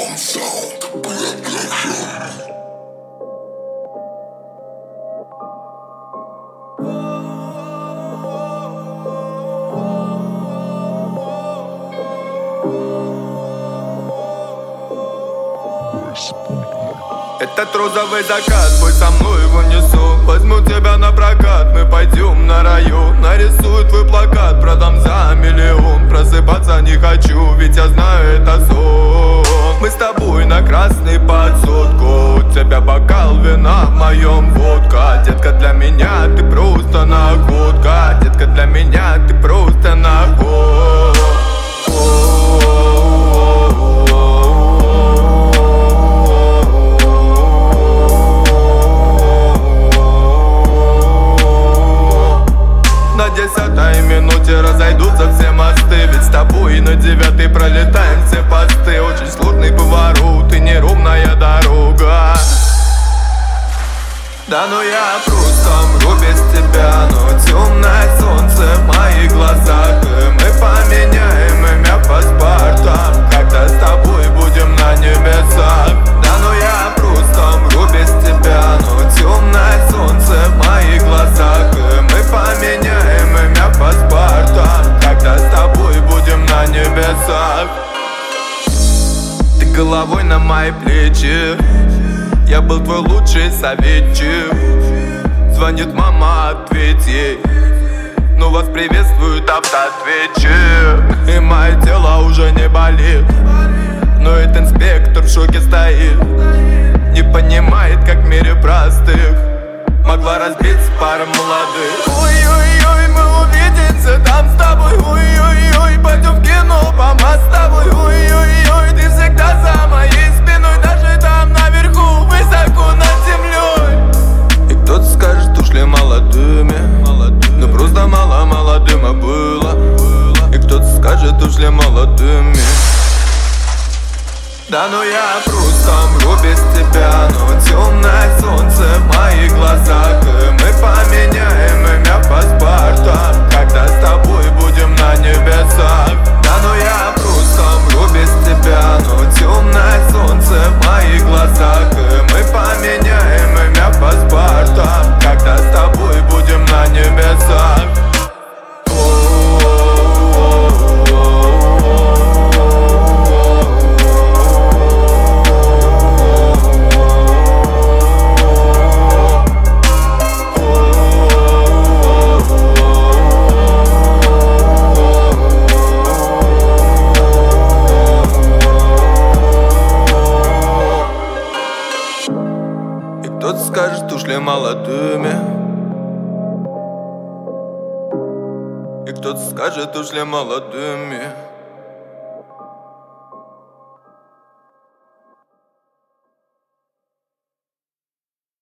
Этот розовый закат, пусть со мной его несу. Возьму тебя на прокат, мы пойдем на район. Нарисую твой плакат, продам за миллион. Просыпаться не хочу, ведь я знаю, это сон. Мы с тобой на красный под сотку. У тебя бокал вина, в моем водка. Детка, для меня ты просто находка. Детка, для меня ты просто находка. На 10-й минуте разойдутся все мосты. Ведь с тобой на 9-й пролетаем все посты. Очень сложный поворот и неровная дорога. Да ну я просто мру без тебя, но темное солнце в моих глазах. И мы поменяем имя паспорта, когда с тобой будем на небесах. Да ну я просто мру без тебя, но темное солнце в моих глазах. И мы поменяем имя паспорта, когда с тобой будем на небесах. Ты головой на мои плечи, я был твой лучший советчик. Звонит мама, ответь ей. Ну вас приветствует автоответчик. И мое тело уже не болит, но этот инспектор в шоке стоит. Не понимает, как в мире простых могла разбиться пара молодых. Ой-ой-ой, мы увидимся там с тобой. Ой-ой-ой, пойдем в кино по мостовой. Ой-ой-ой, ты всегда за моей спиной, даже там наверху, высоко над землей. И кто-то скажет, ушли молодыми, но просто мало дыма было. И кто-то скажет, ушли молодыми. Да ну я просто мру без тебя, но темное солнце в моих глазах. И мы поменяем имя паспорта, когда с тобой будем на небесах. Да ну я просто мру без тебя, но темное солнце в моих глазах. И мы поменяем имя паспорта, когда с тобой будем на небесах. Кто-то скажет, ушли молодыми. И кто-то скажет, ушли молодыми.